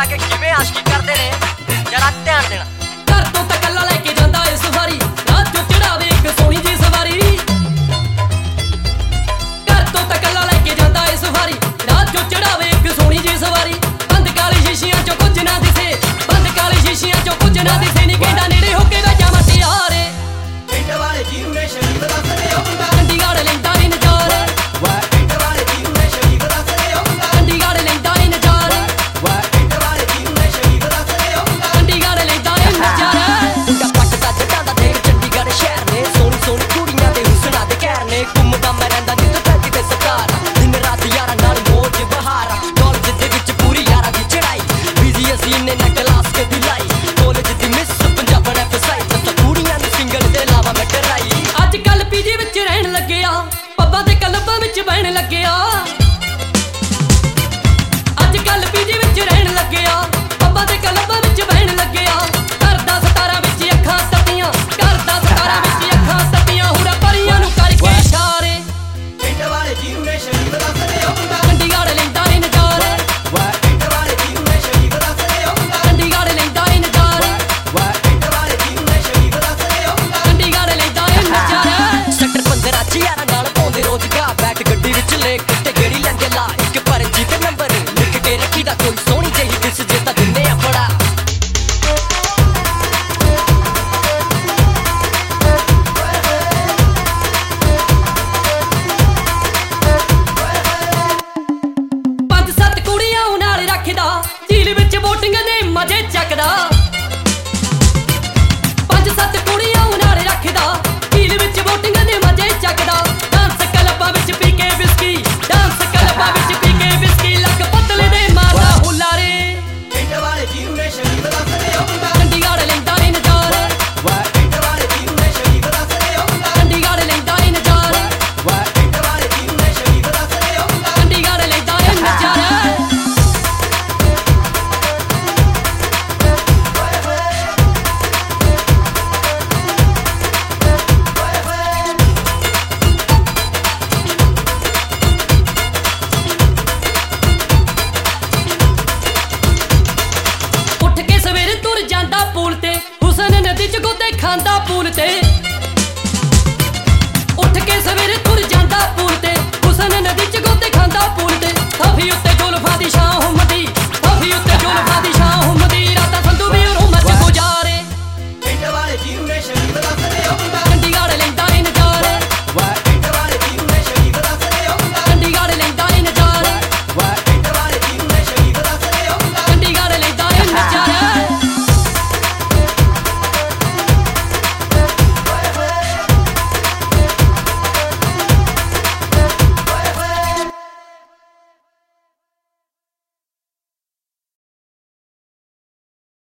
ਜਾ ਕੇ ਕਿਵੇਂ ਆਸ਼ਕੀ ਕਰਦੇ ਨੇ ਜਰਾ ਧਿਆਨ ਦੇਣਾ। ਘਰ ਤੋਂ ਤਾਂ ਕੱਲਾ ਲੈ ਕੇ ਜਾਂਦਾ ਏ ਸਵਾਰੀ, ਰਾਤ ਚੋਂ ਚੜਾਵੇ ਇੱਕ ਸੋਹਣੀ ਜੀ ਸਵਾਰੀ। ਘਰ ਤੋਂ ਤਾਂ ਕੱਲਾ ਲੈ ਕੇ ਜਾਂਦਾ ਏ ਸਵਾਰੀ, ਰਾਤ ਚੋਂ ਚੜਾਵੇ ਇੱਕ ਸੋਹਣੀ ਜੀ ਸਵਾਰੀ। ਬੰਦ ਕਾਲੀ ਸ਼ੀਸ਼ਿਆਂ ਚੋਂ ਕੁਝ ਨਾ ਦਿਸੇ, ਬੰਦ ਕਾਲੀ ਸ਼ੀਸ਼ਿਆਂ ਚੋਂ ਕੁਝ ਨਾ ਦਿਸੇ ਨੀ ਕਹਿੰਦਾ ਨੇੜੇ ਹੋ ਕੇ ਵਜਾ ਮਟਿਆਰੇ। ਪਿੰਡ ਵਾਲੇ ਜੀਰੂ ਨੇ ਸ਼ਰੀਫ ਦੱਸਦੇ ਉਹ ਮੁੰਡਾ ਚੰਡੀਗੜ੍ਹ ਲੈਂਦਾ ਏ ਨਜ਼ਾਰੇ। ਪਿੰਡ ਵਾਲੇ ਜੀਰੂ ਨੇ ਸ਼ਰੀਫ ਦੱਸਦੇ ਉਹ ਮੁੰਡਾ ਚੰਡੀਗੜ੍ਹ ਲੈਂਦਾ ਏ ਨਜ਼ਾਰੇ। ਪਿੰਡ ਵਾਲੇ ਜੀਰੂ ਨੇ ਸ਼ਰੀਫ ਦੱਸਦੇ ਉਹ ਮੁੰਡਾ ਚੰਡੀਗੜ੍ਹ ਲੈਂਦਾ ਏ ਨਜ਼ਾਰੇ। ਮੁੰਡਾ ਪੱਟਦਾ ਜੱਟਾਂ ਦਾ ਦੇਖ ਚੰਡੀਗੜ੍ਹ ਸ਼ਹਿਰ ਨੇ, ਸੋਹਣੀ ਸੋਹਣੀ ਕੁੜੀਆਂ ਤੇ ਹੁਸਨਾ ਦੇ ਕਹਿਰ ਨੇ। ਘੁੰਮਦਾ ਮੈਂ ਰਹਿੰਦਾ ਨਿੱਤ ਧਰਤੀ ਤੇ ਸਤਾਰਾ, ਦਿਨ ਰਾਤ ਯਾਰਾਂ ਨਾਲ ਮੌਜ ਬਹਾਰਾ। ਕਾਲਜ ਦੇ ਵਿੱਚ ਪੂਰੀ ਯਾਰਾਂ ਦੀ ਚੜਾਈ, ਬਿਜ਼ੀ ਅਸੀਂ ਨੇ ਨਾ ਕਲਾਸ ਕੇ ਦਿਲਾਈ। ਕਾਲਜ ਦੀ ਮਿਸ ਪੰਜਾਬਣ ਐਫਸਾਈ, ਤਾਂ ਕੁੜੀਆਂ ਨੂੰ ਸਿੰਗਲ ਦੇ ਇਲਾਵਾ ਮੈਂ ਟਰਾਈ। ਅੱਜ ਕੱਲ ਪੀਜੀ ਵਿੱਚ ਰਹਿਣ ਲੱਗਿਆ, ਪੱਬਾਂ ਤੇ ਕਲਬਾਂ ਵਿੱਚ ਬਹਿਣ ਲੱਗਿਆ। ਅੱਜ ਕੱਲ ਪੀਜੀ ਵਿੱਚ ਰਹਿਣ ਲੱਗਿਆ, ਪੱਬਾਂ ਤੇ ਕਲਬਾਂ ਵਿੱਚ ਬਹਿਣ ਲੱਗਿਆ। ਕਰਦਾ ਸਤਾਰਾਂ ਵਿੱਚ ਅੱਖਾਂ ਤੱਤੀਆਂ, ਕਰਦਾ ਸਤਾਰਾਂ ਵਿੱਚ ਅੱਖਾਂ ਤੱਤੀਆਂ। ਹੁਰਾ ਪਰੀਆਂ ਨੂੰ ਕਰਕੇ ਇਸ਼ਾਰੇ। ਪਿੰਡ ਵਾਲੇ ਜੀਰੂ ਨੇ ਸ਼ਰੀਫ ਦੱਸਦੇ ਉਹ ਮੁੰਡਾ ਚੰਡੀਗੜ੍ਹ ਲੈਂਦਾ ਏ ਨਜ਼ਾਰੇ। ਪਿੰਡ ਵਾਲੇ ਜੀਰੂ ਨੇ ਸ਼ਰੀਫ ਦੱਸਦੇ ਉਹ ਮੁੰਡਾ ਚੰਡੀਗੜ੍ਹ ਲੈਂਦਾ ਏ ਨਜ਼ਾਰੇ। ਪਿੰਡ ਵਾਲੇ ਜੀਰੂ ਨੇ ਸ਼ਰੀਫ ਦੱਸਦੇ ਉਹ ਮੁੰਡਾ ਚੰਡੀਗੜ੍ਹ ਲੈਂਦਾ ਏ ਨਜ਼ਾਰੇ। ਸੈਕਟਰ 15 ਚ ਯਾਰਾਂ ਨਾਲ ਪਾਉਂਦੇ ਰੋਜ਼ਗਾਰ, ਬੈਠ ਗੱਡੀ ਵਿੱਚ ਲੈ ਕੇ ਗੇੜੀ ਲੈਂਦੇ ਲਾ। ਇੱਕ ਪਰਚੀ ਤੇ ਨੰਬਰ ਲਿਖ ਕੇ ਰੱਖੀਦਾ, ਕੋਈ ਸੋਹਣੀ ਜਿਹੀ ਦਿਸ ਜੇ ਤਾਂ ਦਿੰਦੇ ਆ ਫੜਾ। ਪੰਜ ਸੱਤ ਕੁੜੀਆਂ ਉਹ ਨਾਲ ਰੱਖਦਾ, ਝੀਲ ਵਿੱਚ ਵੋਟਿੰਗ ਦੇ ਮਜ਼ੇ ਚੱਕਦਾ। ਪੰਜ ਸੱਤ ਕੁੜੀਆਂ ਉਹ ਨਾਲ ਰੱਖਦਾ, ਝੀਲ ਵਿੱਚ ਵੋਟਿੰਗ ਦੇ ਮਜ਼ੇ ਚੱਕਦਾ। ਡਾਂਸ ਕਲੱਬਾਂ ਵਿੱਚ ਪੀ ਕੇ ਵਿਸਕੀ, ਡਾਂਸ ਕਲੱਬਾਂ ਵਿੱਚ ਪੀ ਕੇ ਵਿਸਕੀ। ਲੱਕ ਪਤਲੇ ਦੇ ਮਾਰਦਾ ਹੁਲਾਰੇ। ਪਿੰਡ ਵਾਲੇ ਜੀਰੂ ਨੇ ਸ਼ਰੀਫ ਦੱਸਦੇ ਉਹ ਮੁੰਡਾ ਚੰਡੀਗੜ੍ਹ ਲੈਂਦਾ ਏ ਨਜ਼ਾਰੇ। ਪਿੰਡ ਵਾਲੇ ਜੀਰੂ ਨੇ ਸ਼ਰੀਫ ਦੱਸਦੇ ਉਹ ਮੁੰਡਾ ਚੰਡੀਗੜ੍ਹ ਲੈਂਦਾ ਏ ਨਜ਼ਾਰੇ। ਪਿੰਡ ਵਾਲੇ ਜੀਰੂ ਨੇ ਸ਼ਰੀਫ ਦੱਸਦੇ ਉਹ ਮੁੰਡਾ ਚੰਡੀਗੜ੍ਹ ਲੈਂਦਾ ਏ ਨਜ਼ਾਰੇ। ਉੱਠ ਕੇ ਸਵੇਰੇ ਤੁਰ ਜਾਂਦਾ ਪੂਲ ਤੇ, ਹੁਸਨ ਨਦੀ ਚ ਗੋਤੇ ਖਾਂਦਾ ਪੂਲ ਤੇ। ਉੱਠ ਕੇ ਸਵੇਰੇ ਤੁਰ ਜਾਂਦਾ ਪੂਲ ਤੇ, ਹੁਸਨ ਨਦੀ ਚ ਗੋਤੇ ਖਾਂਦਾ ਪੂਲ ਤੇ। ਕਾਫੀ ਉੱਤੇ